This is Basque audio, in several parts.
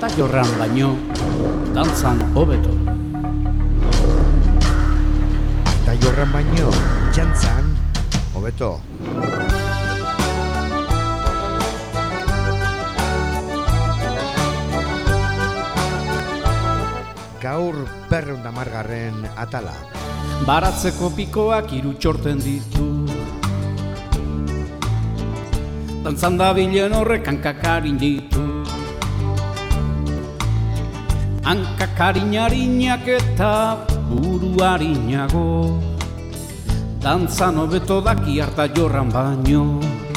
Arta jorran baino, dantzan hobeto. Arta jorran baino, jantzan hobeto. Gaur 210. atala. Baratzeko pikoak 3 txorten ditu. Dantzan dabilen horrek hankakarin ditu. Hankakarinarinak eta buruarinago. Dantzan hobeto daki harta jorran baino.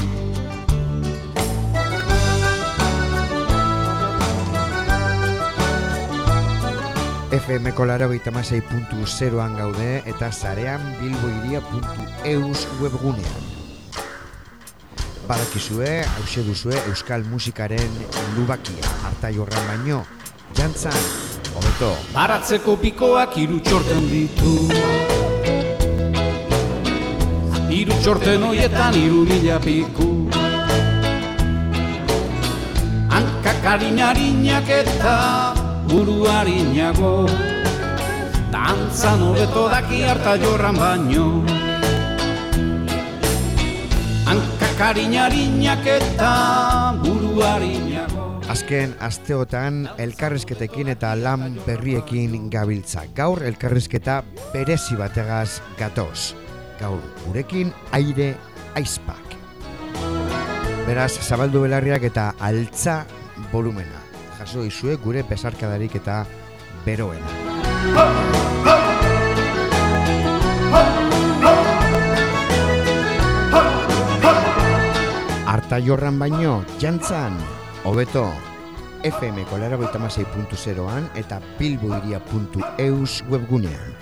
FM-ko 96.0an gaude eta sarean bilboiria.eus webgunean. Badakizue, hauxe duzue euskal musikaren lubakia. Arta jorran baino, jantzan hobeto. Baratzeko pikoak 3 txorten ditu. 3 txorten hoietan 3.000 piku. Hankakarinarinak eta buruarinago. Dantzan hobeto daki harta jorran baino. Hankakarinarinak eta buruarinago. Azken asteotan elkarrizketekin eta lan berriekin gabiltza. Gaur elkarrizketa berezi bategaz gatoz. Gaur gurekin Aire Aizpak. Beraz, zabaldu belarriak eta altza volumena. Jaso izue gure besarkadarik eta beroena. Arta jorran baino, jantzan hobeto. FM-ko 96.0an eta bilboiria.eus webgunean.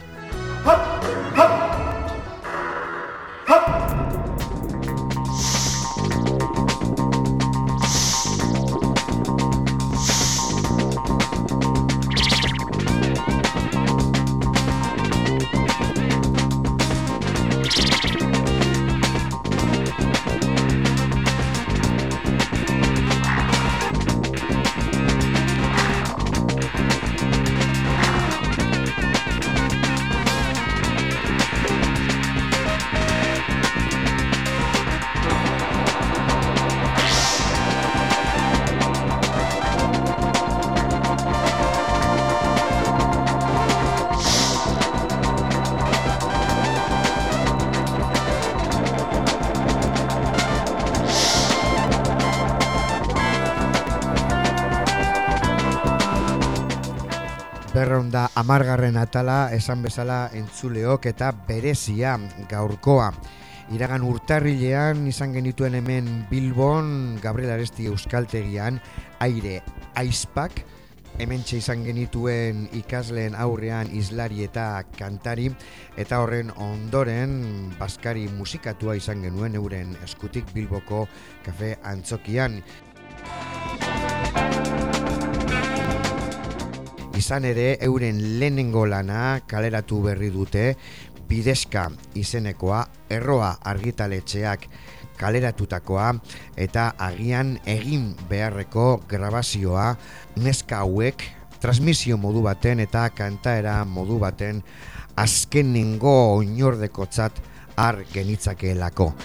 Berronda 10. atala esan bezala entzuleok eta berezia gaurkoa. Iragan urtarrilean izan genituen hemen Bilbon, Gabriel Aresti euskaltegian, Aire Aizpak. Hementxe izan genituen ikasleen aurrean hizlari eta kantari, eta horren ondoren baskari musikatua izan genuen euren eskutik Bilboko kafe antzokian. Izan ere, euren lehenengo lana kaleratu berri dute, Bidezka izenekoa, Erroa argitaletxeak kaleratutakoa, eta agian egin beharreko grabazioa neska hauek transmisio modu baten eta kantaera modu baten azkenengo oinordekotzat har genitzakeelako.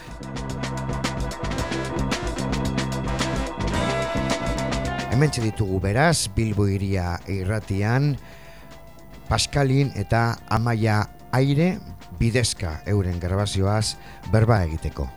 Hementxe ditugu beraz, Bilbo Hiria irratian, Paskalin eta Amaia Aire Bidezka euren grabazioaz berba egiteko.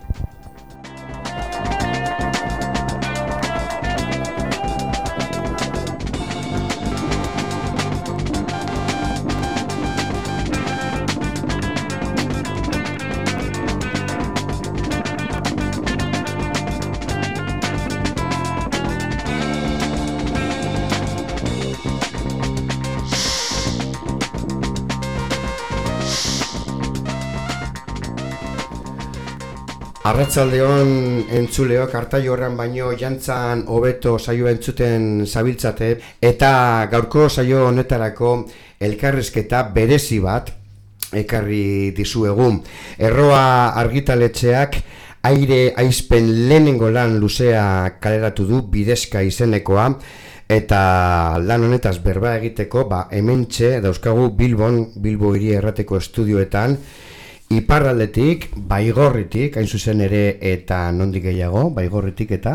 Arratsaldeon entzuleok, Arta jorran baino jantzan hobeto saio entzuten zabiltzate, eta gaurko saio honetarako elkarrizketa berezi bat ekarri dizuegu. Erroa argitaletxeak Aire aizpen lehenengo lan luzea kaleratu du Bidezka izenekoa, eta lan honetaz berba egiteko, hementxe dauzkagu Bilbo Hiri Errateko estudioetan, iparraldetik, Baigorritik, hain zuzen ere, eta nondik gehiago, Baigorritik eta?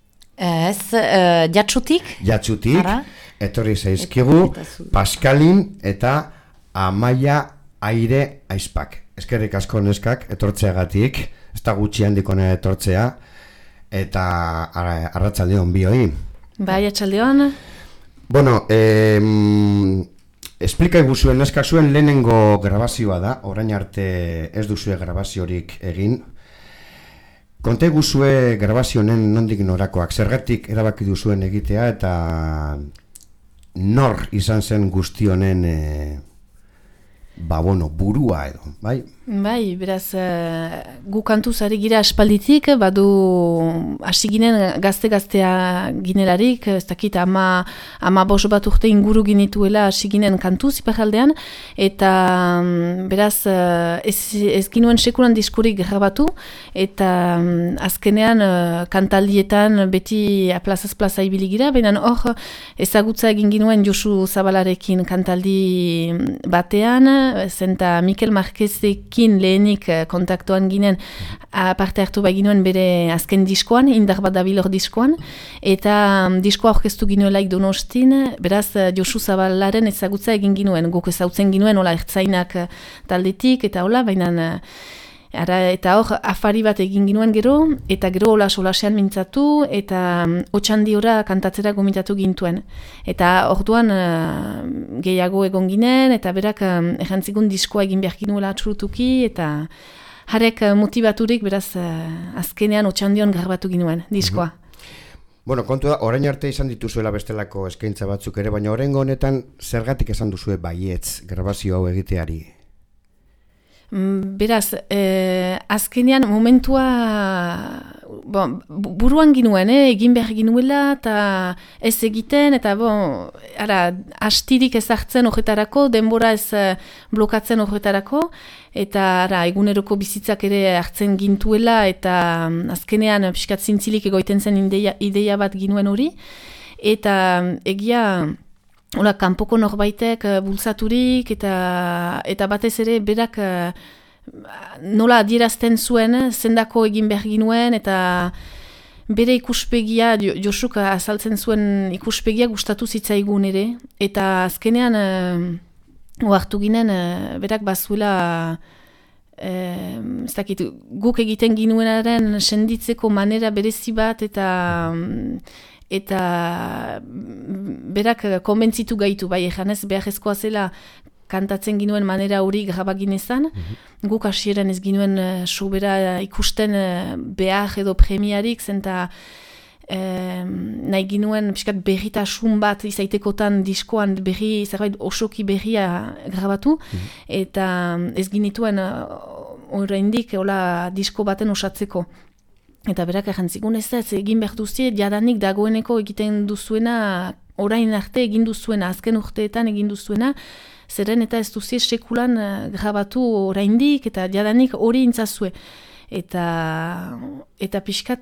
Jatsutik. Jatsutik, etorri zaizkigu, Paskalin eta Amaia Aire Aizpak. Eskerrik asko neskak, etortzeagatik, ez da gutxi handikona etortzea, eta arratsaldeon bioi. Bai, arratsaldeon. Bueno, esplika iguzuen neska zuen lehenengo grabazioa da, orain arte ez duzue grabaziorik egin. Konta iguzue grabazionen nondik norakoak, zergatik erabaki duzuen egitea, eta nor izan zen guzti honen burua edo, bai? Bai, beraz, gu kantuz ari gira aspalditik, badu hasi ginen gazte-gaztea ginelarik, ez dakit ama bat urte inguru ginituela hasi ginen kantuz iparraldean, eta beraz, ez ginuen sekulan diskurik grabatu, eta azkenean kantaldietan beti plazaz plaza ibili gira, baina hor ezagutza egin ginuen Josu Zabalarekin kantaldi batean, zenta Mikel Marquezekin lehenik kontaktuan ginen parte hartu ginuen bere azken diskoan, Indar bat dabilor diskoan, eta diskoa aurkeztu ginuelaik Donostin, beraz Josu Zabalaren ezagutza egin ginuen, guk ezautzen ginuen, hola ertzainak taldetik, eta hola, baina eta hor afari bat egin ginuen gero, eta gero solasean mintzatu, eta Otxandiora kantatzera gomitatu gintuen. Eta orduan gehiago egon ginen, eta berak errantzikun diskoa egin behar ginuela atxurutuki, eta harek motibaturik beraz azkenean Otxandion garbatu ginuen diskoa. Bueno, kontu da, orain arte izan dituzuela bestelako eskaintza batzuk ere, baina oraingo honetan zergatik esan duzue baietz grabazio hau egiteari? Beraz, azkenean momentua buruan ginuen, egin behar ginuela, eta ez egiten, eta astirik ez hartzen horretarako, denbora ez blokatzen horretarako, eta eguneroko bizitzak ere hartzen gintuela, eta azkenean pixkat zintzilik egoiten zen ideia bat ginuen hori, eta egia hola, kanpoko norbaitek bultzaturik eta batez ere berak nola adierazten zuen, zendako egin behar ginuen, eta bere ikuspegia, Josuk azaltzen zuen ikuspegia gustatu zitzaigun ere, eta azkenean ohartu ginen berak bazuela ez dakit, guk egiten ginuenaren senditzeko manera berezi bat, eta berak konbentzitu gaitu, bai, ejanez beharrezkoa zela kantatzen ginuen manera hori grabagin ezan. Guk hasieran ez ginuen sobera ikusten behar edo premiarik, zenta nahi ginuen piskat berritasun bat izaitekotan diskoan zerbait osoki berria grabatu, eta ez ginituen oraindik disko baten osatzeko. Eta berak errantzikun ez egin behar duzie, jadanik dagoeneko egiten duzuena, orain arte egin duzuena, azken urteetan egin duzuena, zeren eta ez duzie sekulan grabatu oraindik, eta jadanik hori intzazue. Eta pixkat,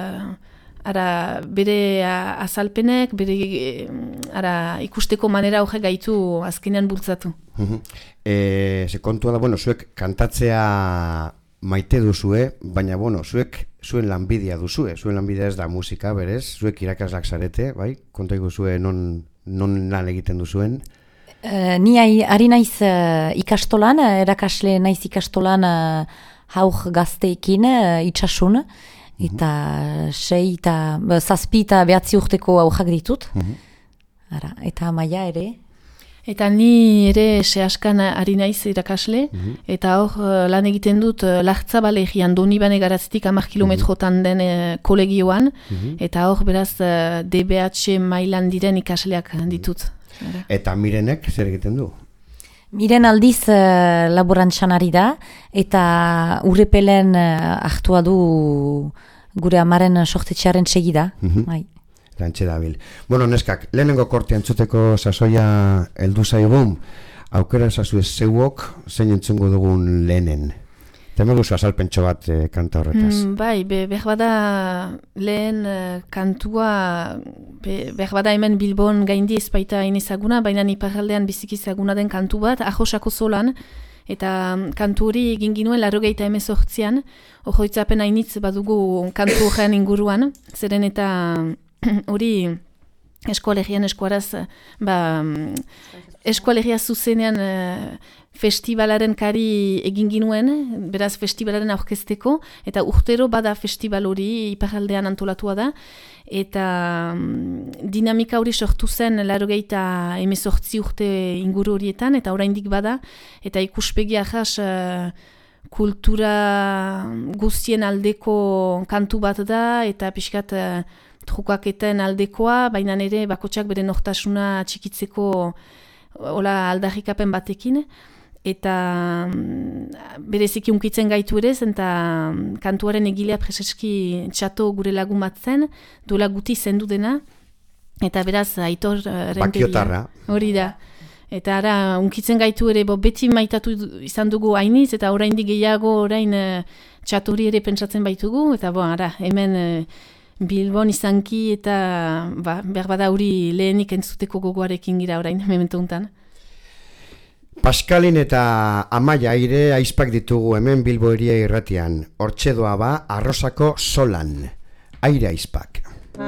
bere azalpenek, bere ikusteko manera horre gaitu azkenean bultzatu. Ze kontua da, zuek kantatzea maite duzue, baina, zuek zuen lanbidea duzue, zuen lanbidea ez da musika, berez, zuek irakaslak zarete, bai? Konta iguzue non lan egiten duzuen? Ni ari naiz ikastolan, erakasle naiz ikastolan haur gazteekin itxasun, eta 6 eta 7 eta 9 urteko aurrak ditut, eta Amaia ere. Eta ni ere sehaskan ari naiz irakasle, eta hor lan egiten dut Lartzabalegian, Donibane Garaztik 10 kilometrotan den kolegioan, eta hor beraz DBH mailan diren ikasleak ditut. Eta Mirenek zer egiten du? Miren aldiz laborantzan ari da, eta Urrepelen hartua du gure amaren sortetxearen segida. Lantxe dabil. Neskak, lehenengo korte entzuteko sasoia heldu zaigun, aukera esazu ez zeuok, zein entzungo dugun lehenen? Temeguzu azalpentxo bat kanta horretaz. Bai, berbada lehen kantua, berbada hemen Bilbon gaindi ezpaita inezaguna, baina iparraldean biziki ezaguna den kantu bat, Ajosako Zolan, eta kantu hori egin ginuen 98an, ojoitzapen hainitz badugu kantu horrean inguruan, zeren eta hori eskoalegian eskuaraz, eskoalegia zuzenean festivalaren kari egin ginuen, beraz festivalaren aurkezteko, eta urtero bada festival hori iparraldean antolatua da, eta dinamika hori sortu zen 98 urte inguru horietan, eta oraindik bada, eta ikuspegi ahas kultura guztien aldeko kantu bat da, eta pixkat trukaketen aldekoa, baina ere bakotsak bere nortasuna txikitzeko hola aldarrikapen batekin, eta bereziki unkitzen gaitu ere, eta kantuaren egilea preseski txato gure lagun bat zen, duela guti zendu dena, eta beraz Aitor Bakiotarra. Hori da. Eta ara, unkitzen gaitu ere, beti maitatu izan dugu hainiz, eta oraindik gehiago orain txatori ere pentsatzen baitugu, eta ara, hemen Bilbon izanki, eta berbada hori lehenik entzuteko gogoarekin gira orain, memento untan. Paskalin eta Amaia aire aizpak ditugu hemen Bilbo Hiria Irratian. Hortxe doa ba Arrosako Solan. Aire aizpak.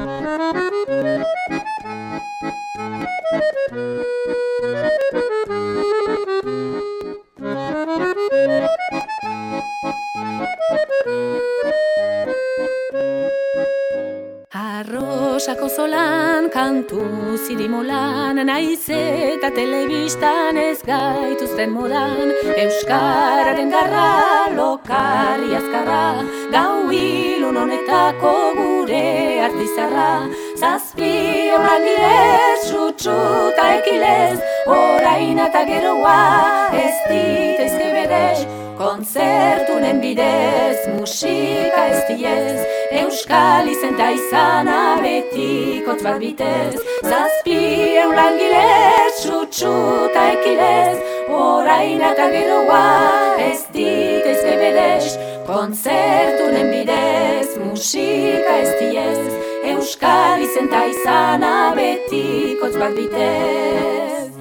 Arrosako Zolan, kantu zirimolan, naiz eta telebistan ez gaituzten modan, euskararen garra, lokali azkarra, gau ilun honetako gure artizarra, zazpi horan direz, sutsuta ekilez, orain eta geroa, ez diteizke berez, kontzertunen bidez, musika ez diez, euskal izenta izana betikotz bat bitez, zazpi langilez, sutsuta ekilez, orain eta geroa, ez diteizke berez, kontzertunen bidez, musika ez diez, euskal izenta izana betikotz bat bitez.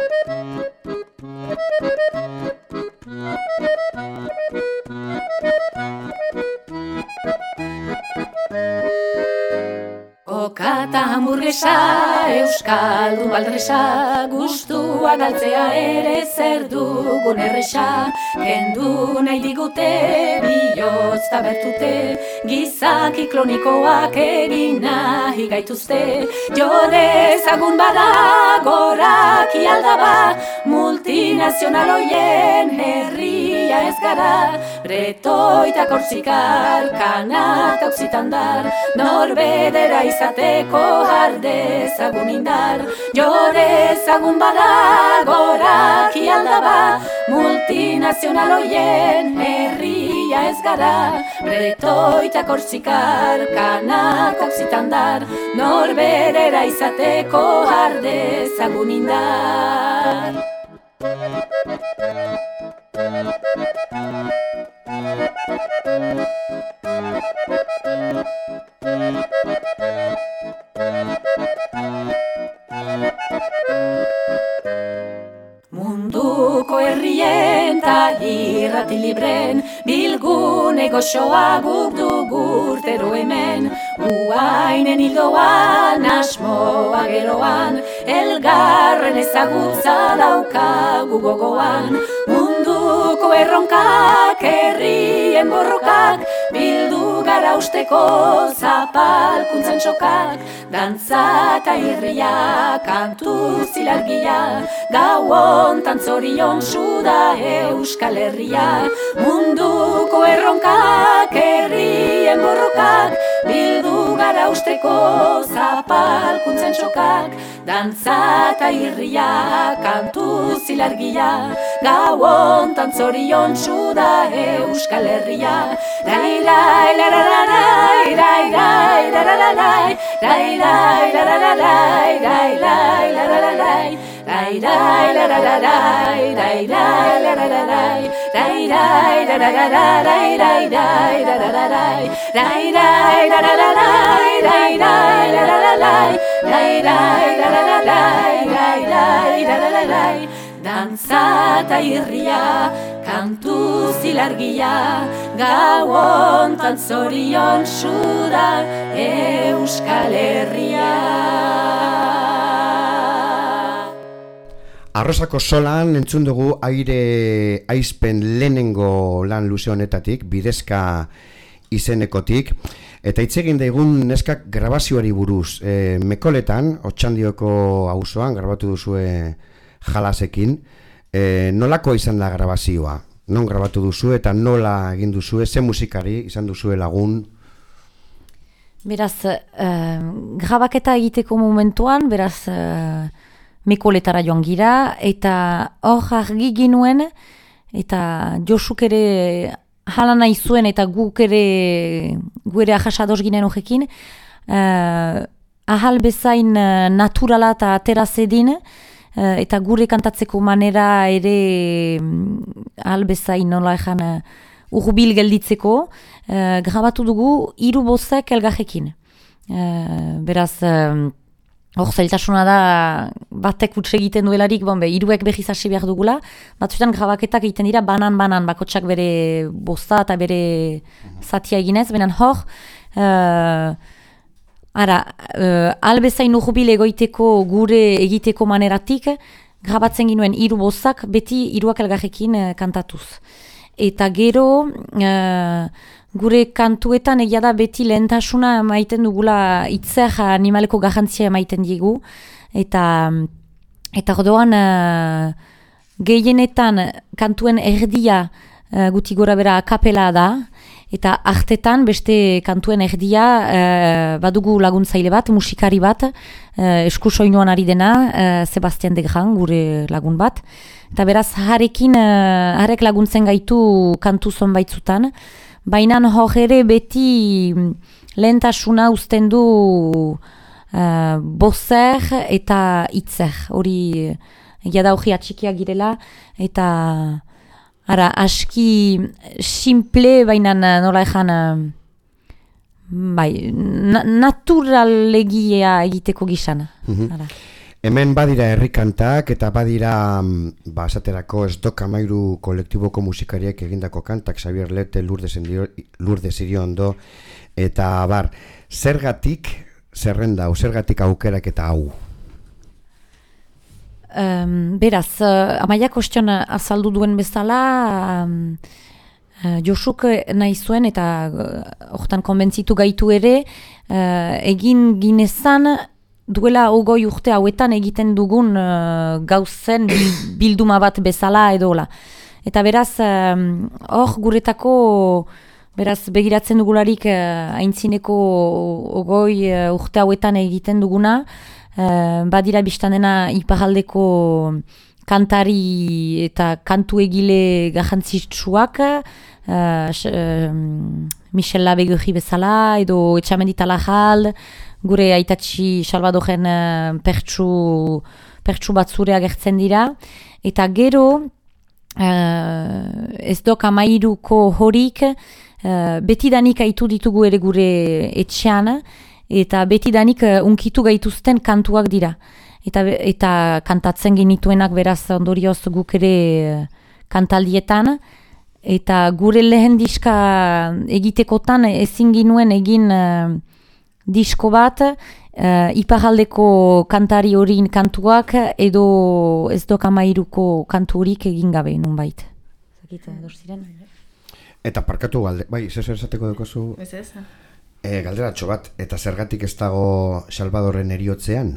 Okata hamburguesa, euskaldun baldresa, gustua galtzea ere zer dugun erresa, kendu nahi digute, bihotz tabertute, gizaki klonikoak egin nahi gaituzte, jo dezagun bada, goraki aldaba, multinazional hoien herria ez gara, bretoita korsikar, kanak oksitandar, norbedera izateko jardezagun indar, jo dezagun bada, goraki aldaba, multinazional hoien herria ez gara, bretoita korsikar, kanak oksitandar, norbedera izateko jardezagun indar. Munduko herrien ta irrati libren, bilgune goxoa guk dugu urtero hemen, uainen hildoan, asmoa geroan, elgarren ezagutza daukagu gogoan, munduko erronkak, herrien borrokak, bildu gara usteko zapalkuntzen sokak, dantza eta irria, kantu zilargia, gau hontan zorion da Euskal Herria, munduko erronkak, herrien borrokak, bildu gara usteko zapalkuntzen sokak, dantza eta irria, kantu zilargia, gau hontan zorion da Euskal Herria, rai rai la la la rai rai rai la la la rai rai rai la la la rai rai rai la la la rai Dantza eta irria, kantu zilargia, gau hontan zorion sura Euskal Herria. Arrosako solan entzun dugu aire aizpen lehenengo lan luze honetatik, bidezka izenekotik, eta hitz egin daigun neskak grabazioari buruz. Mekoletan, Otxandioko auzoan grabatu duzue Jalasekin, nolako izan da grabazioa? Non grabatu duzu eta nola egin duzue, ze musikari izan duzue lagun? Beraz, grabaketa egiteko momentuan, beraz, Mekoletara joan gira, eta hor argi ginuen, eta Josuk ere hala nahi zuen, eta gu ere ahasados ginen horrekin, ahal bezain naturala eta aterazedin, eta gure kantatzeko manera ere ahal bezain nola ezan urbil gelditzeko, grabatu dugu 3 bozak elgarrekin. Beraz, hor zailtasuna da batek utxe egiten duelarik, 3 behiz hasi behar dugula, batzuetan grabaketak egiten dira banan, bakotsak bere boza eta bere zatia eginez, benen hor, albezain urbil egoiteko gure egiteko maneratik, grabatzen ginuen 3 bozak beti 3 elgarrekin kantatuz. Eta gero, gure kantuetan egia da beti lehentasuna maiten dugula hitzer animaleko garrantzia maiten diegu, eta orduan gehienetan kantuen erdia guti gora bera kapela da, eta artetan beste kantuen erdia badugu laguntzaile bat, musikari bat, eskusoinuan ari dena, Sebastian de Gran, gure lagun bat, eta beraz harek laguntzen gaitu kantu zonbaitzutan, baina hor ere beti lehentasuna uzten du bozer eta hitzer, hori egia da hori atxikiak girela, eta aski simple, baina nola ezan, naturalegia egiteko gizan. Hemen badira herrikantak eta badira esaterako Esdok Amairu kolektiboko musikariek egindako kantak, Xabier Lete, Lourdes Iriondo, eta zergatik zerrenda, zergatik aukerak eta hau? Beraz, Amaiak ostion azaldu duen bezala, Josuk nahi zuen eta hortan konbentzitu gaitu ere, egin ginezan duela 20 urte hauetan egiten dugun gauzen bilduma bat bezala edola. Eta beraz, hor guretako beraz begiratzen dugularik aintzineko 20 urte hauetan egiten duguna, badira biztan dena iparaldeko kantari eta kantu egile garrantzitsuak, Michel Labegorri bezala, edo Etxamendi Talajal, gure aitatxi Salvadoren pertsu batzure agertzen dira. Eta gero, Esdok Amairuko horik, betidanik aitu ditugu ere gure etxean, eta betidanik unkitu gaituzten kantuak dira. Eta kantatzen genituenak beraz ondorioz guk ere kantaldietan, eta gure lehen diska egitekotan ezin ginuen egin disko bat, iparaldeko kantari horin kantuak edo Esdok Amairuko kantu horik egin gabe nunbait. Eta parkatu galde, zer esateko dukozu? Ez. Galderatxo bat, eta zergatik ez dago Salvadorren eriotzean?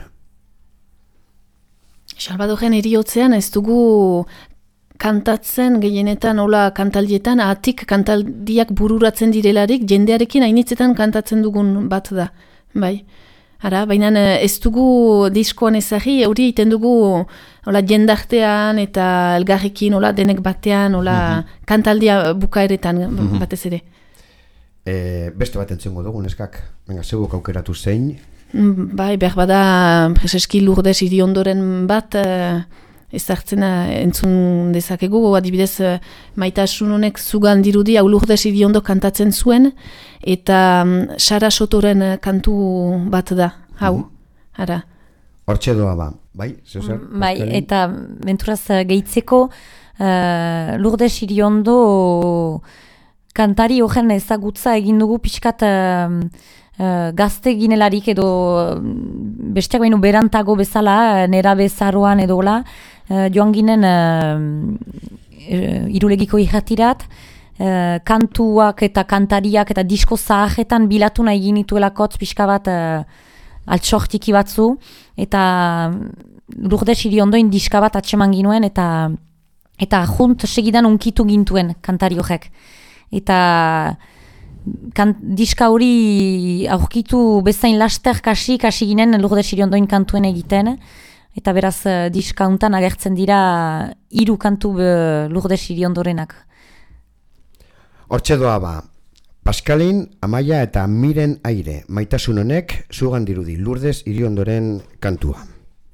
Salvadorren eriotzean ez dugu kantatzen gehienetan hola kantaldietan, atik kantaldiak bururatzen direlarik, jendearekin hainitzetan kantatzen dugun bat da. Baina ez dugu diskoan ezagri, hori egiten dugu jendartean eta elgarrekin denek batean, kantaldia bukaeretan batez ere. Beste bat entzungo dugu, neskak. Venga, zeugok aukeratu zein, Bai, behar bada Preseski Lourdes Iriondoren bat ezartzena entzun dezakegu, adibidez Maitasun honek zugan dirudi hau Lourdes Iriondo kantatzen zuen, eta Sara Sotoren kantu bat da, hau, ara. Hortxe doa ba, bai? Zezer, bai, eta menturaz gehitzeko Lourdes Iriondo kantari horren ezagutza egin dugu pixkat gazte ginelarik edo besteak baino berantago bezala, nera bezaroan edola, joan ginen Irulegiko irratirat, kantuak eta kantariak eta disko zahajetan bilatu nahi ginituelakotz pixka bat altsortiki batzu, eta Lourdes Iriondoin diska bat atseman ginuen, eta junt segidan unkitu gintuen kantari horrek. Eta diska hori aurkitu bezain laster kasi ginen Lourdes Iriondoin kantuen egiten, eta beraz diska untan agertzen dira 3 kantu Lourdes Iriondorenak. Hortxe doa ba, Paskalin, Amaia eta Miren Aire, Maitasun honek zugan dirudi Lourdes Iriondoren kantua.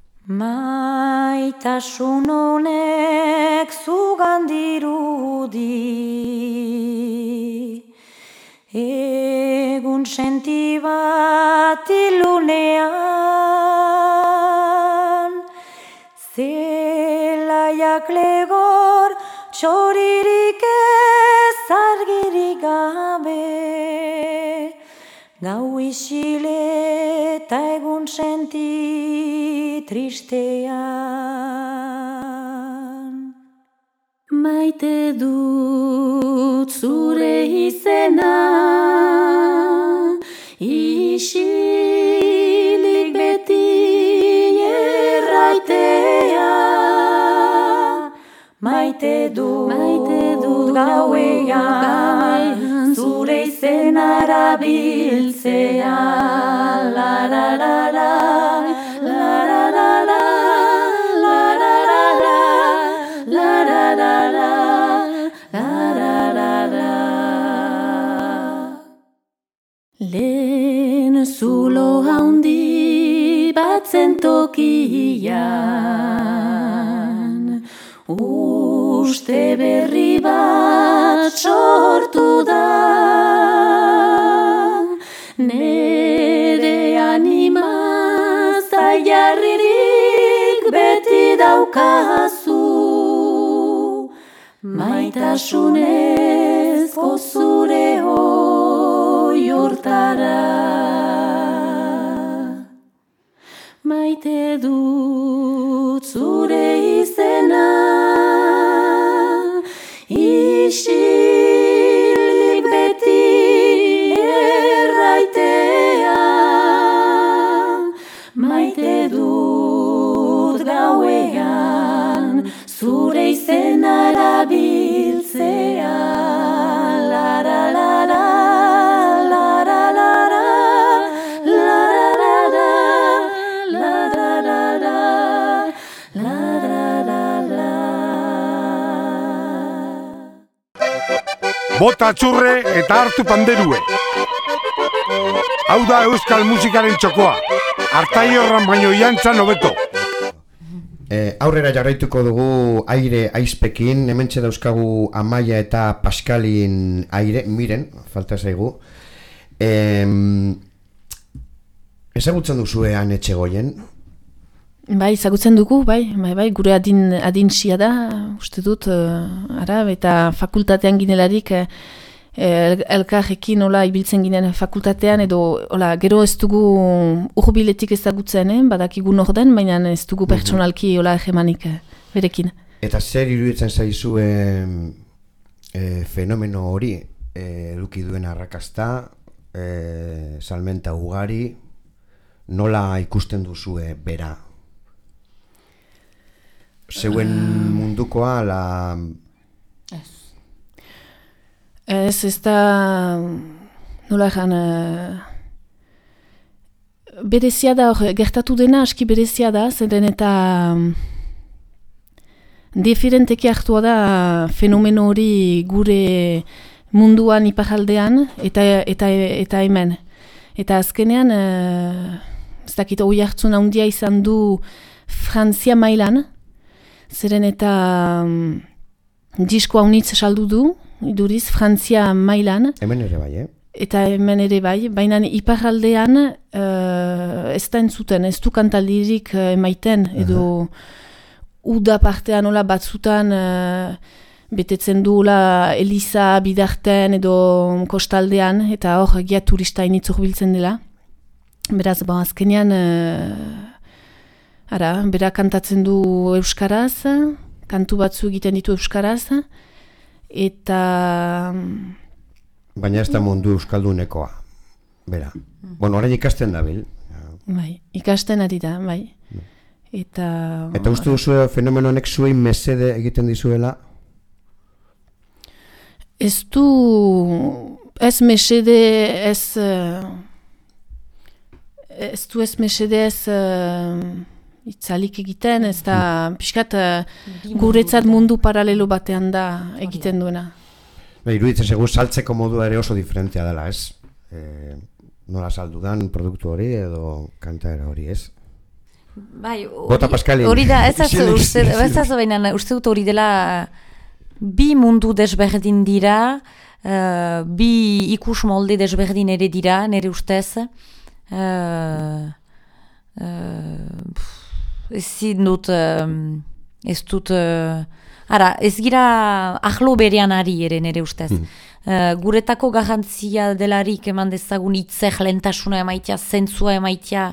Maitasun honek zugan dirudi, egun senti bat ilunean, zelaiak legor txoririk ez argirik gabe, gau isile eta egun senti tristean. Maite dut zure izena, isilik beti erraitea. Maite dut gauean, zure izenara biltzea. La la la la, la la la la, la la la la, la la la la, la la la la. Lehen zulo handi batzen tokian, uste berri bat sortu da, nere anima zailarririk beti daukazu, maitasunezko zure hoi hortara. Maite dut zure izena, isilik beti erraitea. Maite dut gauean, zure izenara biltzea. La la la la, la la la la, la la la la, la la la la, la la la. Bota txurre eta hartu panderue. Hau da euskal musikaren txokoa. Artaiorran baino jantzan hobeto. Aurrera jarraituko dugu Aire Aizpekin, hementxe dauzkagu Amaia eta Paskalin Aire, Miren, falta zaigu. Ezagutzen duzue Han Etxegoien? Bai, ezagutzen dugu, bai, gure adintsia da, uste dut, eta fakultatean ginelarik, elkarrekin ibiltzen ginen fakultatean, edo gero ez dugu urbiletik ezagutzen, badakigu norden, baina ez dugu pertsonalki hegemanik berekin. Eta zer iruditzen zaizue fenomeno hori, eduki duen arrakasta, salmenta ugari, nola ikusten duzue bera? Zeuen mundukoa, Ez da, nola egan, berezia da, gertatu dena aski berezia da, zeren eta diferenteki hartua da fenomeno hori gure munduan iparaldean eta hemen. Eta azkenean, ez dakit hoi hartzun handia izan du Frantzia mailan, zeren eta disko haunitz saldu du, iduriz Frantzia mailan. Hemen ere bai, Eta hemen ere bai, baina iparraldean ez da entzuten, ez du kantaldirik emaiten, edo uda partean hola batzutan betetzen duela Eliza bidarten edo kostaldean, eta hor egia turista initzuk biltzen dela. Beraz, azkenean, bera kantatzen du euskaraz, kantu batzu egiten ditu euskaraz, eta... Baina ez da mundu euskaldunekoa, bera. Bueno, orain ikasten da bil. Bai, ikasten ari da, bai. Eta uste duzu fenomeno honek zuei mesede egiten dizuela? Ez du, ez mesede, ez mesede itzalik egiten, ez da pixkat guretzat mundu paralelo batean da egiten duena. Iruditzen segur saltzeko modua ere oso diferentea dela, ez? Nola saldudan produktu hori edo kantaera hori, ez? Bai, hori da, ez azu baina uste dut hori dela bi mundu desberdin dira, bi ikus molde desberdin ere dira, nire ustez. Ez dut... ez gira ahlo berean ari ere nire ustez. Guretako garrantzia delarik eman dezagun hitzek lehentasuna emaitia, zentzua emaitia,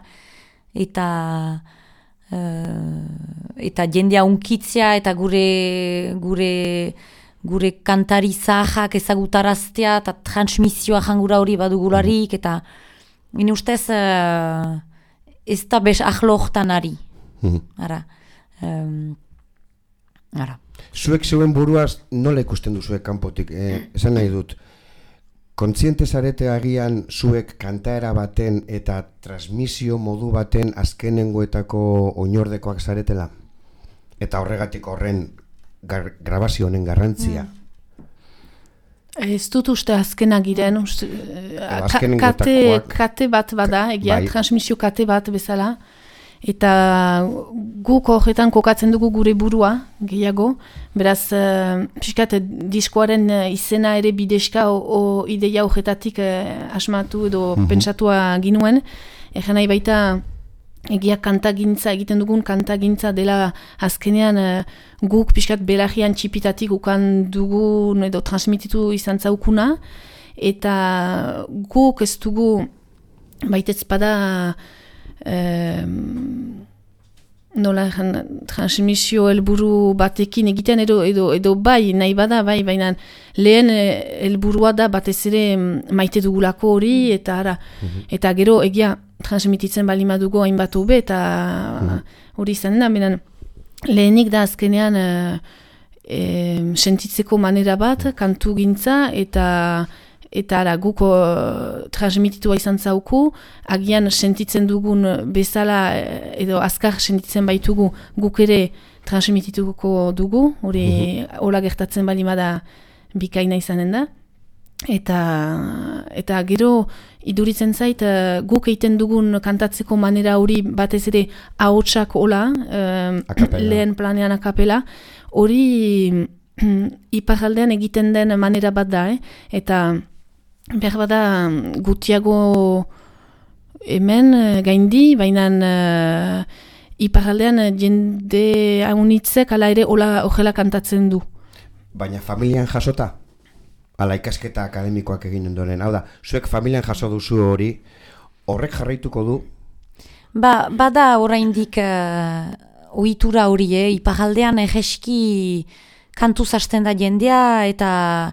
eta jendea unkitzea, eta gure kantari zahak ezagutaraztea, eta transmisioa jangura hori badugularik, eta nire ustez ez da bez ahlo hortan ari. Zuek zeuen buruaz nola ikusten duzuek kanpotik? Esan nahi dut, kontziente zarete agian zuek kantaera baten eta transmisio modu baten azkenengoetako oinordekoak zaretela? Eta horregatik horren grabazio honen garrantzia? Ez dut uste azkenak giren, kate bat bada, egia, transmisio kate bat bezala. Eta guk horretan kokatzen dugu gure burua, gehiago. Beraz, pixkat diskoaren izena ere bideska ideia horretatik asmatu edo pentsatua ginuen. Egen nahi baita egia kantagintza, egiten dugun kantagintza dela azkenean guk pixkat belagian txipitatik ukan dugun edo transmititu izan zaukuna. Eta guk ez dugu baitez bada... nola transmisio helburu batekin egiten edo bai, nahi bada, bai, baina lehen helburua da batez ere maite dugulako hori, eta gero egia transmititzen bali madugu hainbat hobe, eta hori izan da, baina lehenik da azkenean sentitzeko manera bat, kantu gintza, eta guk transmititua izan zauku, agian sentitzen dugun bezala edo azkar sentitzen baitugu guk ere transmitituko dugu, hori hola gertatzen balimada bikaina izanen da. Eta gero iduritzen zait guk egiten dugun kantatzeko manera hori batez ere ahotsak hola, lehen planean akapela, hori iparraldean egiten den manera bat da, eta behar bada gutiago hemen gaindi, baina iparraldean jende haunitzek ala ere horrela kantatzen du. Baina familian jasota? Ala ikasketa akademikoak egin ondoren. Hau da, zuek familian jaso duzu hori, horrek jarraituko du? Bada oraindik ohitura hori, iparraldean egeski kantuz hasten da jendea, eta...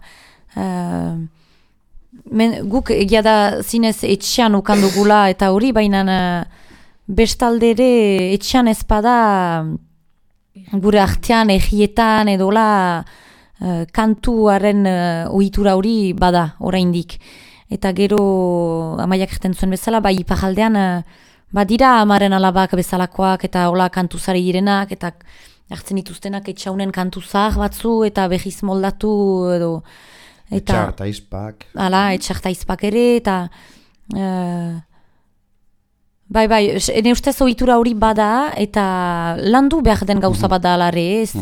guk egia da zinez etxean ukandugula eta hori, baina bestaldere etxean ezpada gure artean egietan edola kantuaren ohitura hori bada oraindik. Eta gero Amaiak erten zuen bezala, bai iparraldean badira amaren alabak bezalakoak eta hola kantuzari direnak, eta hartzen dituztenak etxaunen kantuzak batzu eta behiz moldatu edo etxarta izpak. Etxarta izpak ere, eta Bai, ene ustez ohitura hori bada, eta landu behar den gauza bada alare, ez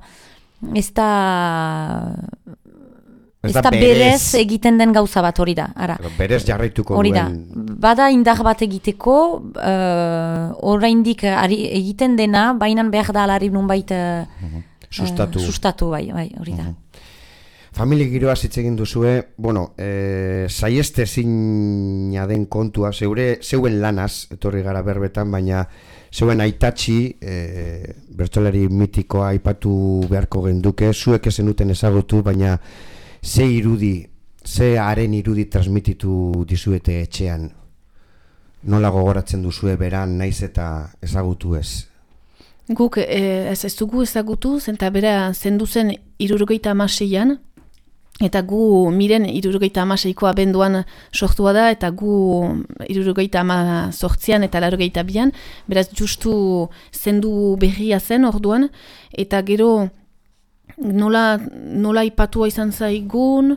da berez egiten den gauza bat hori da. Ara. Berez jarraituko hori da. duen. Bada indar bat egiteko, oraindik egiten dena, bainan behar da alari nunbait sustatu, bai, hori da. Familia giroa hitz egin duzue, saieste zina den kontua, zeuen lanaz, etorri gara berbetan, baina zeuen aitatxi, bertsolari mitikoa aipatu beharko genduke, zuek ezenuten ezagutu, baina ze haren irudi transmititu dizuete etxean, nola gogoratzen duzue beran naiz eta ezagutu ez? Guk ez dugu ezagutu, zenta bera zendu zen 76an, eta gu miren 76ko abenduan sortua da, eta gu 78an eta 82an, beraz justu zendu berria zen orduan, eta gero nola ipatua izan zaigun,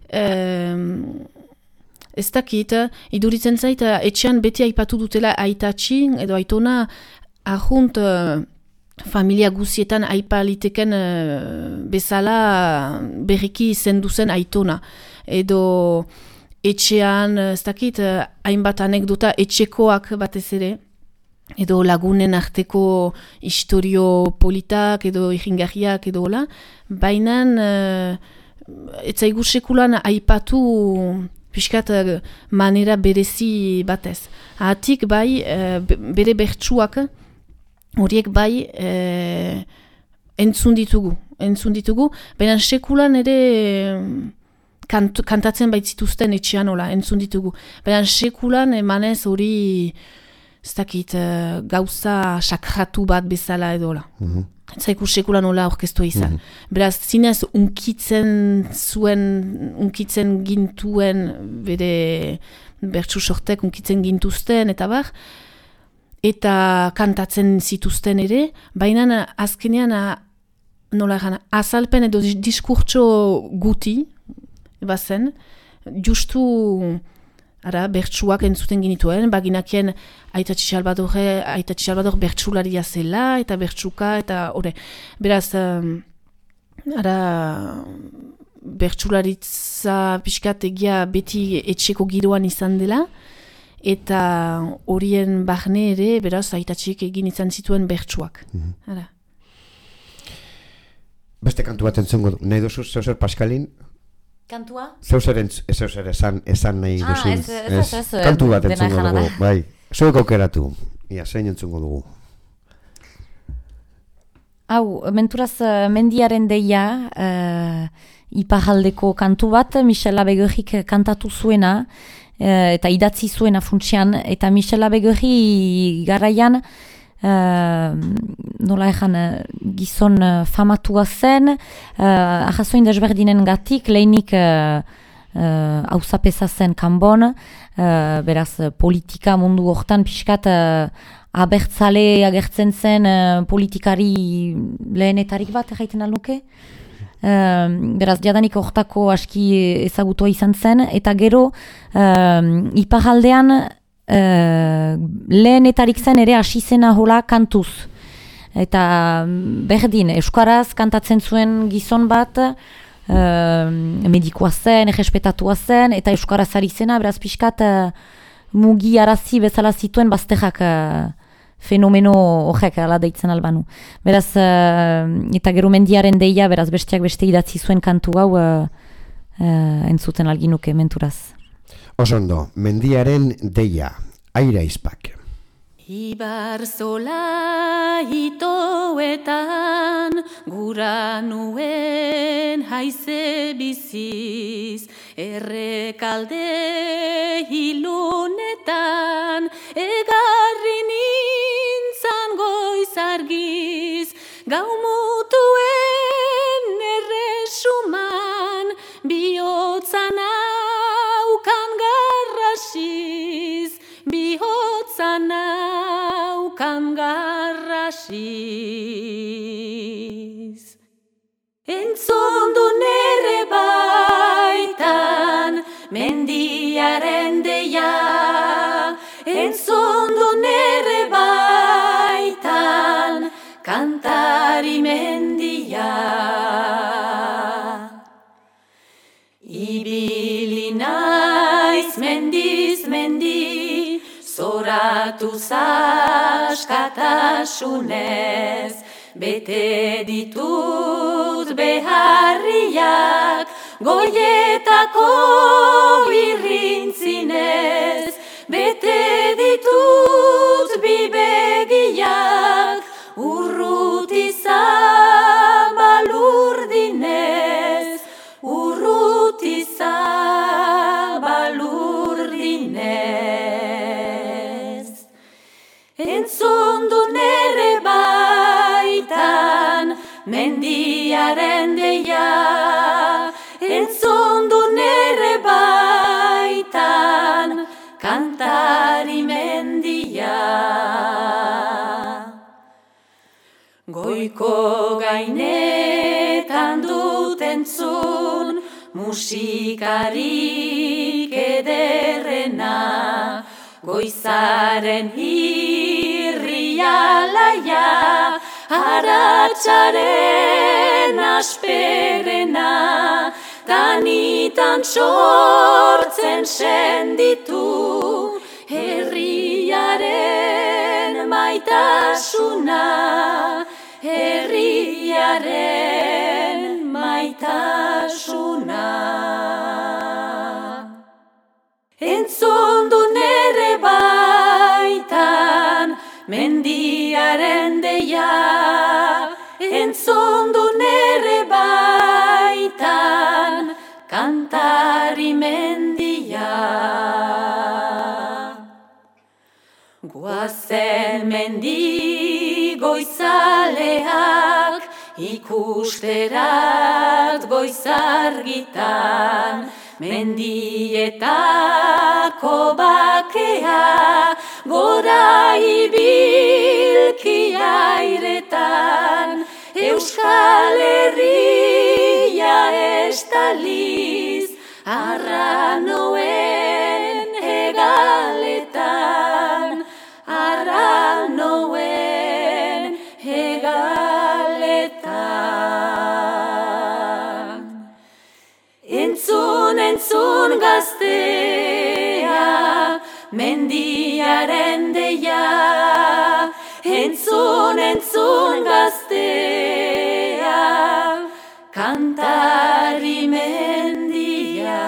ez dakit, iduritzen zait, etxean beti aipatu dutela aitatxi, edo aitona ahunt familia guzietan aipaliteken bezala berriki zenduzen aitona. Edo etxean, ez dakit, hainbat anekdota etxekoak batez ere, edo lagunen arteko historio politak, edo iringarriak, edo hola, baina etzaigu sekulan aipatu piskat manera berezi batez. Ahatik bai, bere bertsuak, horiek bai entzun ditugu, baina sekulan ere kantatzen baitzituzten etxean hola, entzun ditugu. Baina sekulan emanez hori, ez dakit, gauza sakratu bat bezala edo hola. Zaiku sekulan hola orkestua izan. Beraz, zinez unkitzen gintuen, bere bertsu sortek unkitzen gintuzten, eta bar, eta kantatzen zituzten ere, baina azkenean azalpen edo diskurtso guti, bazen, justu bertsuak entzuten ginituen, baginakien Aitatxi Salvador bertsularia zela, eta bertsuka, eta hori. Beraz, bertsularitza pixkat egia beti etxeko giroan izan dela, eta horien barne ere, beraz, Aitatxik egin izan zituen bertsuak. Beste kantu bat entzungo, nahi duzu zeuzer Paskalin? Kantua? Zeuzer esan nahi duzu. Ez. Kantu bat entzungo dugu, bai. Zuek aukeratu, zein entzungo dugu. Hau, menturaz mendiaren deia, iparraldeko kantu bat, Michel Abegorrik kantatu zuena, eta idatzi zuena funtsian, eta Michel Abegorri garaian, nola ezan gizon famatua zen, ahazoin desberdinen gatik, lehenik hauzapeza zen kanbon, beraz politika mundu hortan pixkat abertzale agertzen zen politikari lehenetarik bat erraiten alnuke. Beraz, jadanik hortako aski ezagutua izan zen, eta gero iparraldean lehenetarik zen ere hasi zena hola kantuz. Eta berdin, euskaraz kantatzen zuen gizon bat, medikoa zen, errespetatua zen, eta euskaraz ari zena, beraz pixkat mugi arazi bezala zituen bazterrak fenomeno horrek ala deitzen albanu. Beraz, eta gero mendiaren deia, beraz besteak beste idatzi zuen kantu hau entzuten alginuke menturaz. Osondo, mendiaren deia, Aira Izpak. Ibarzola itoetan gura nuen haize biziz, errekalde ilunetan egarri nintzan goiz argiz, gau mutuen erresuman bihotzan aukan garrasiz, bihotzan aukan garrasiz. Entzondu nere baitan mendiaren deia, entzondu kantari mendia. Ibili naiz mendiz mendi, zoratu askatasunez, bete ditut beharriak, goietako irrintzinez, bete ditut bibegiak, urruti zabalurdinez, urruti zabalurdinez. Entzun du nere baitan mendiaren deia, entzun du nere baitan kantari mendia. Goiko gainetan dut entzun musikarik ederrena, goizaren irrialaia, haratsaren asperena, tanitan sortzen senditu, herriaren maitasuna, herriaren maitasuna. Entzun du nere baitan mendiaren deia, entzun du nere baitan kantari mendia. Goazen mendi goizaleak, ikusterat goizargitan, mendietako bakea, gora ibilki airetan, Euskal Herria estaliz, arranoen hegaletan, arranoen hegaletan. Entzun gaztea, mendiaren deia, entzun gaztea, kantari mendia.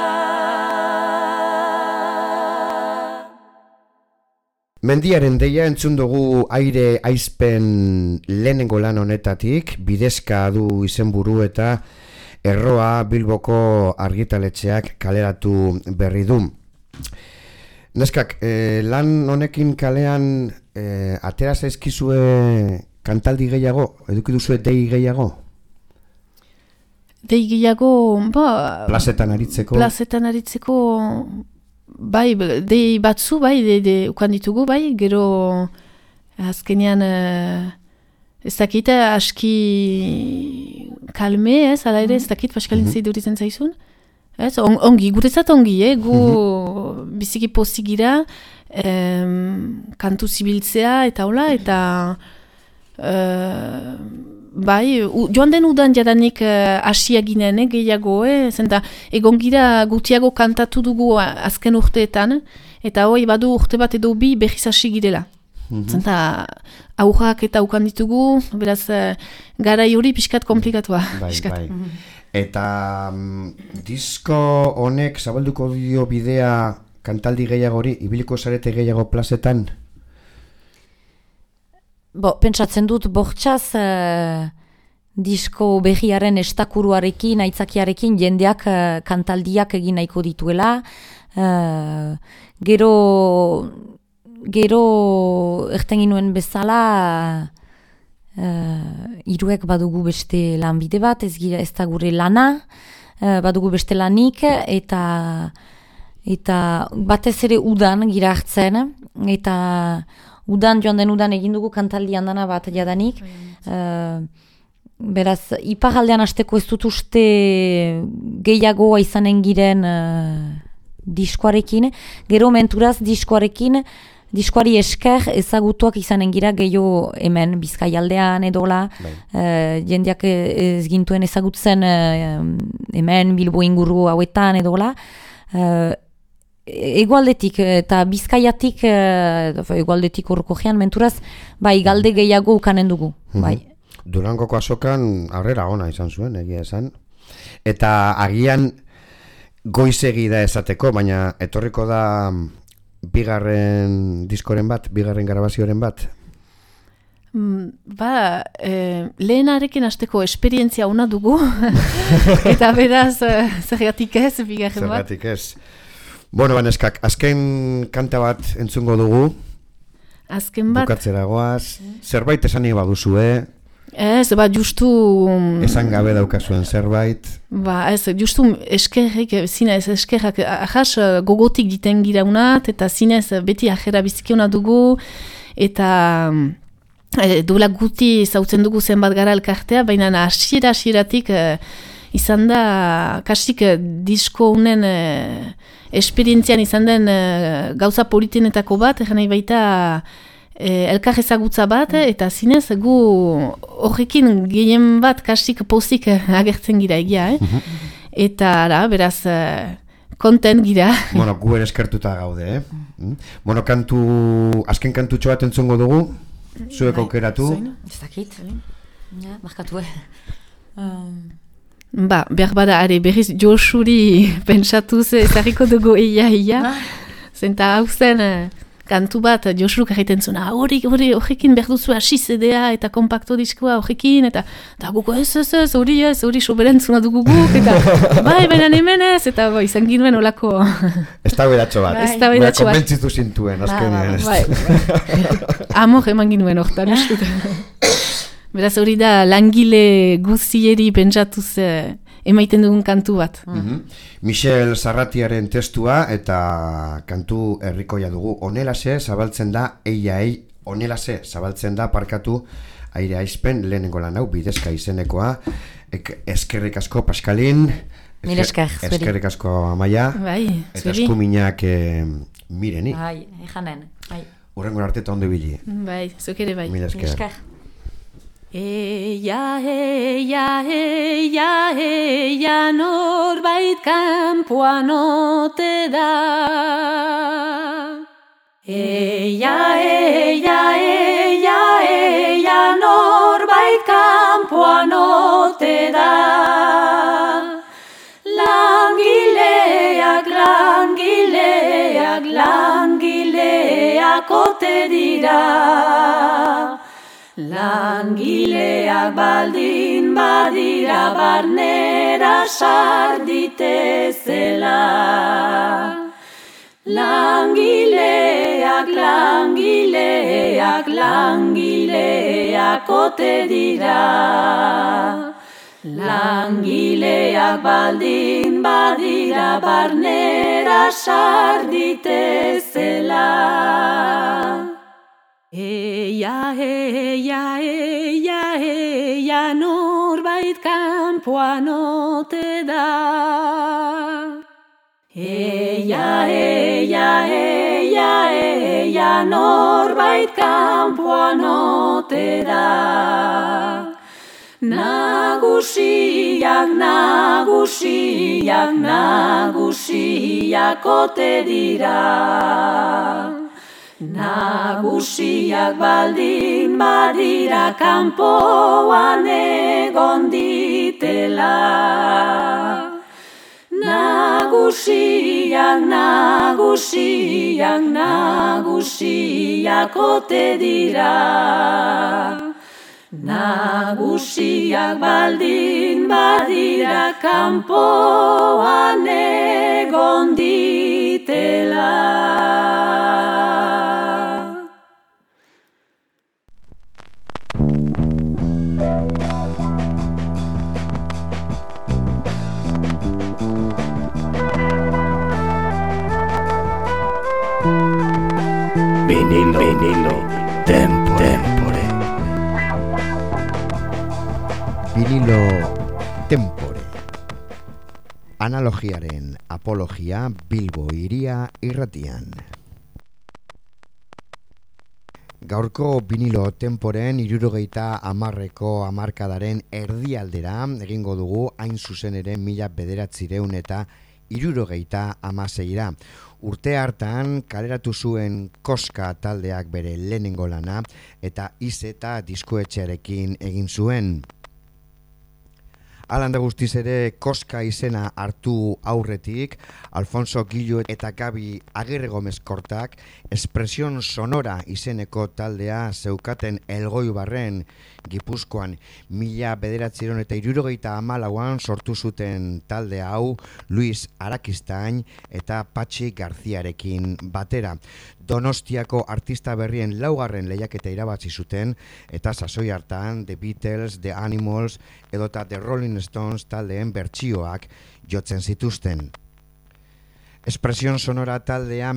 Mendiaren deia entzun dugu aire aizpen lehenengo lan honetatik, bidezka du izenburu eta Erroa Bilboko argitaletxeak kaleratu berri du. Neskak, lan honekin kalean atera zaizkizue kantaldi gehiago, eduki duzue dei gehiago? Dei gehiago, Plazetan aritzeko, bai, dei batzu, bai, ukan ditugu, bai, gero azkenean ez dakit aski kalme, ala ere, ez dakit paskalin zeiduritzen zaizun. Ongi, guretzat ongi, gu biziki pozigira, kantu zibiltzea eta hola, eta bai, joan den udan jadanik asia ginen, gehiago, zenta egon gira gutiago kantatu dugu azken urteetan, eta hoi badu urte bat edo bi behiz hasi girela. Zenta aurrak eta ukan ditugu, beraz garai hori pixkat komplikatua. Bai. Eta disko honek zabalduko dio bidea kantaldi gehiagori, ibiliko zarete gehiago plazetan? Pentsatzen dut bortxaz disko berriaren estakuruarekin, aitzakiarekin jendeak kantaldiak egin nahiko dituela. Gero erten ginuen bezala hiruek badugu beste lanbide bat, ez da gure lana, badugu beste lanik, eta batez ere udan gira hartzen, eta joan den udan egin dugu kantaldi handana bat jadanik. Beraz, iparaldean hasteko ez dut uste gehiagoa izanen giren diskoarekin, gero menturaz diskoarekin diskoari esker ezagutuak izanen gira gehiago hemen Bizkaialdean edola, jendeak ez gintuen ezagutzen hemen Bilbo inguru hauetan edola, egualdetik eta Bizkaiatik, egualdetik horreko jean menturaz, bai galde gehiago ukanen dugu, bai. Durangoko azokan aurrera ona izan zuen, egia esan. Eta agian goizegi da esateko, baina etorriko da bigarren diskoren bat, bigarren grabazioren bat? Lehenarekin hasteko esperientzia ona dugu, eta beraz, zergatik ez, bigarren bat. Zergatik ez. Bueno, baneskak, azken kanta bat entzungo dugu. Azken bat. Bukatzera goaz. Zerbait esan baduzu, Ez, justu... Esan gabe daukazuen zerbait. Ez, justu eskerrek, zinez, eskerrak ahas gogotik diten giraunat, eta zinez beti ajera bizikiona dugu, eta duela guti zautzen dugu zenbat gara elkartea, baina hasieratik izan da, kasik disko unen esperientzian izan den gauza politenetako bat, egin nahi baita elkar ezagutza bat, eta zinez gu horrekin gehien bat kasik pozik agertzen gira egia, Eta beraz konten gira. Bueno, gu ere eskertuta gaude, Bueno, azken kantutxo bat entzungo dugu, zuek aukeratu. Ez dakit, markatu, behar bada, berriz Josuri pentsatuz ezarriko dugu ia. Zenta hau zen kantu bat Josuruk egiten zuna, horrekin behar duzu hasi CD-a eta kompakto diskoa horrekin, eta guko hori soberentzuna dugu guk, eta baina hemen ez, eta izan ginuen olako... Ez da beratxo bat. Konbentzitu zintuen, azkenean ez. Amor eman ginuen hortan, beraz hori da langile guzieri pentsatuz emaiten dugun kantu bat. Michel Sarratiaren testua eta kantu herrikoia dugu. Honelase zabaltzen da, honelase zabaltzen da parkatu aire aizpen lehenengo lan hau bidezka izenekoa. Eskerrik asko Paskalin. Eskerrik asko Amaia. Eta eskuminak Mireni. Janen. Urrengo arte eta ondo ibili. Zuk ere bai. Mila esker. Eia, norbait kanpoan ote da. Eia, norbait kanpoan ote da. Langileak ote dira. Langileak baldin badira barnera sarditezela. Langileak ote dira. Langileak baldin badira barnera sarditezela. Eia, norbait kanpoan ote da. Eia, norbait kanpoan ote da. Nagusiak ote dira. Nagusiak baldin badira kanpoan egon ditela. Nagusiak ote dira. Nagusiak baldin badira kanpoan egon ditela. Vinilo tempore. Vinilo tempore. Analogiaren apologia Bilbo hiria irratian. Gaurko vinilo temporen 70ko hamarkadaren erdialdera egingo dugu hain zuzen ere 1976ra. Urte hartan kaleratu zuen Koska taldeak bere lehenengo lana eta Izeta diskoetxearekin egin zuen. Alanda guztiz ere Koska izena hartu aurretik, Alfonso Gillo eta Gabi Agirre Gomez Kortak Espresion Sonora izeneko taldea zeukaten Elgoibarren Gipuzkoan 1974an sortu zuten talde hau Luis Arakistain eta Patxi Garziarekin batera. Donostiako artista berrien laugarren lehiaketa irabazi zuten eta sasoi hartan The Beatles, The Animals edota The Rolling Stones taldeen bertsioak jotzen zituzten. Espresion Sonora taldea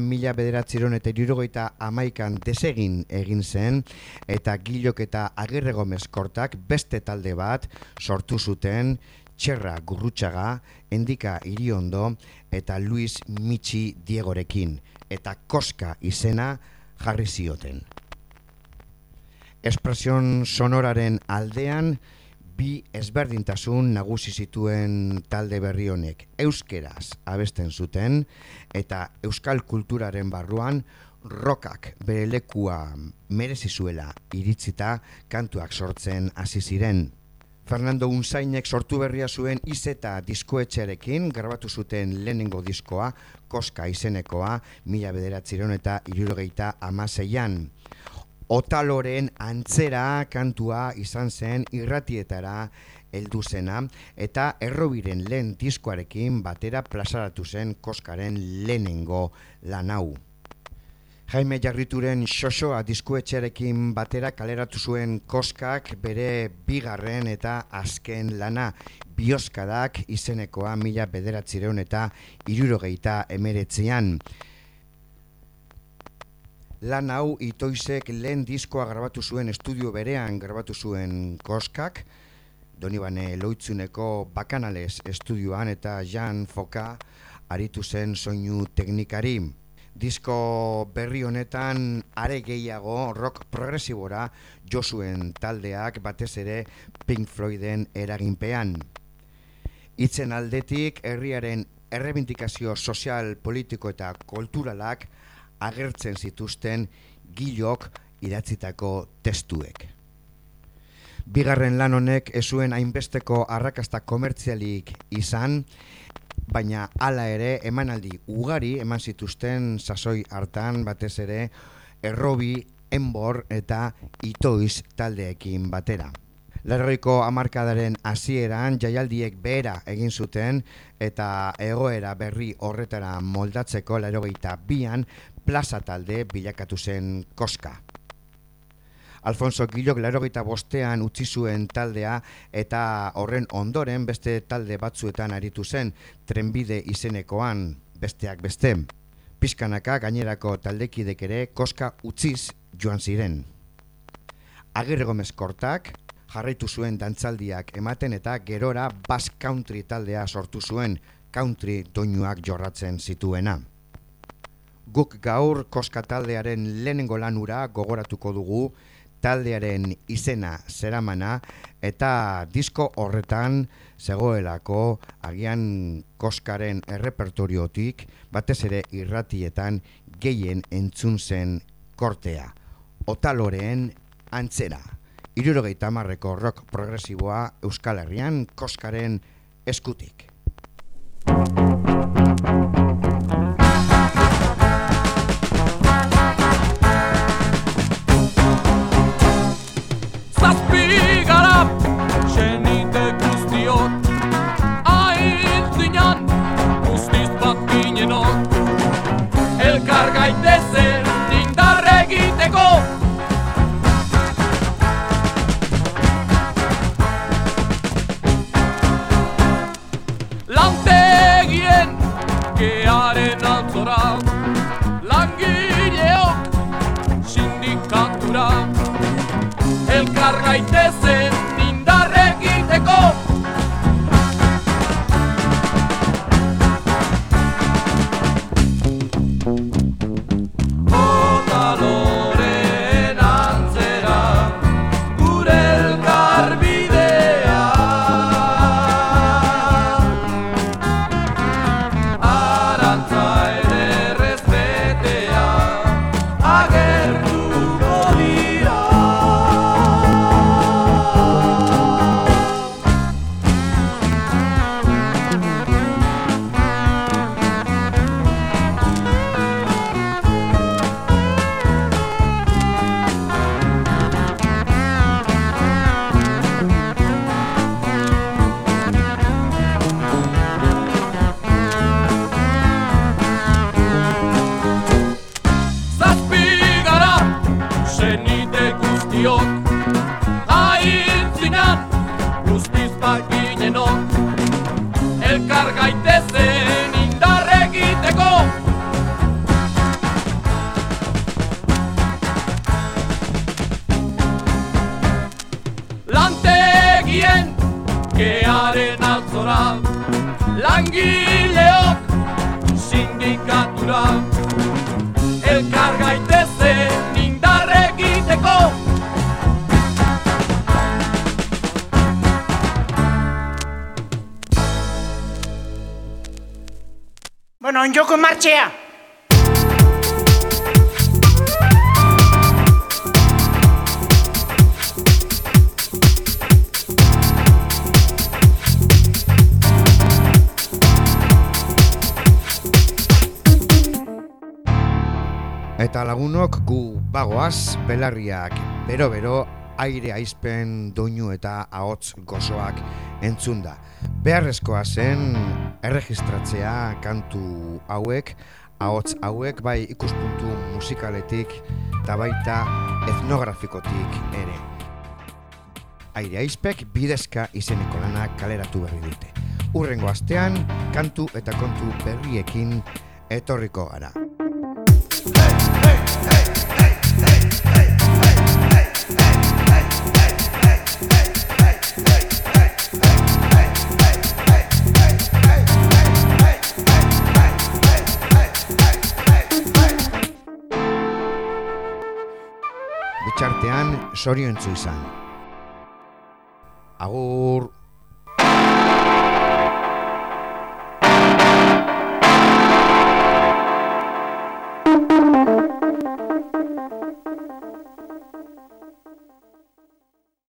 1971an desegin egin zen eta Gillok eta Agirre Gomez Kortak beste talde bat sortu zuten Txerra Gurrutxaga, Endika Iriondo eta Luis Michi Diegorekin eta Koska izena jarri zioten. Espresion Sonoraren aldean bi ezberdintasun nagusi zituen talde berri honek. Euskeraz abesten zuten eta euskal kulturaren barruan rockak bere lekua merezi zuela iritzita kantuak sortzen hasi ziren. Fernando Unzainek sortu berria zuen Izeta diskoetxearekin grabatu zuten lehenengo diskoa, Koska izenekoa, 1976an. Otaloren antzera kantua izan zen irratietara heldu zena eta Errobiren lehen diskoarekin batera plazaratu zen Koskaren lehenengo lan hau. Jaime Jarrituren Xoxoa diskoetxearekin batera kaleratu zuen Koskak bere bigarren eta azken lana, Bioskadak izenekoa 1979an. Lan hau Itoizek lehen diskoa grabatu zuen estudio berean grabatu zuen Koskak, Donibane Loitzuneko Bakanales estudioan eta Jan Foka aritu zen soinu teknikari. Disko berri honetan are gehiago rock progresibora jo zuen taldeak batez ere Pink Floyden eraginpean. Hitzen aldetik herriaren errebindikazio sozial, politiko eta kulturalak agertzen zituzten Gillok idatzitako testuek. Bigarren lan honek ez zuen hainbesteko arrakasta komertzialik izan, baina hala ere emanaldi ugari eman zituzten sasoi hartan batez ere Errobi, Enbor eta Itoiz taldeekin batera. Laurogiko hamarkadaren hasieran jaialdiek behera egin zuten eta egoera berri horretara moldatzeko 82an plaza talde bilakatu zen Koska. Alfonso Gillok 85an utzi zuen taldea eta horren ondoren beste talde batzuetan aritu zen, Trenbide izenekoan, besteak beste. Pixkanaka gainerako taldekidek ere Koska utziz joan ziren. Agirre Gomez Kortak jarraitu zuen dantzaldiak ematen eta gerora Basque Country taldea sortu zuen, country doinuak jorratzen zituena. Guk gaur Koska taldearen lehenengo lanura gogoratuko dugu, taldearen izena zeramana eta disko horretan zegoelako agian Koskaren errepertoriotik batez ere irratietan gehien entzun zen kortea. Otaloreen antzera. 70ko rock progresiboa Euskal Herrian Koskaren eskutik. Elkar gaitezen indarre egiteko lantegien kearen altzora langileok sindikatura elkar gaitezen indarre egiteko Otaloren lantegien kearen altzora, langileok sindikatura, elkar gaitezen indarre egiteko. Bueno, onjoko martxea! Eta lagunok gu bagoaz belarriak bero-bero aire aizpen doinu eta ahots gozoak entzunda. Beharrezkoa zen erregistratzea kantu hauek, ahots hauek bai ikuspuntu musikaletik eta baita etnografikotik ere. Aire aizpek bidezka izeneko lanak kaleratu berri dute. Hurrengo astean kantu eta kontu berriekin etorriko gara. Bitxartean, zoriontsu izan. Agur!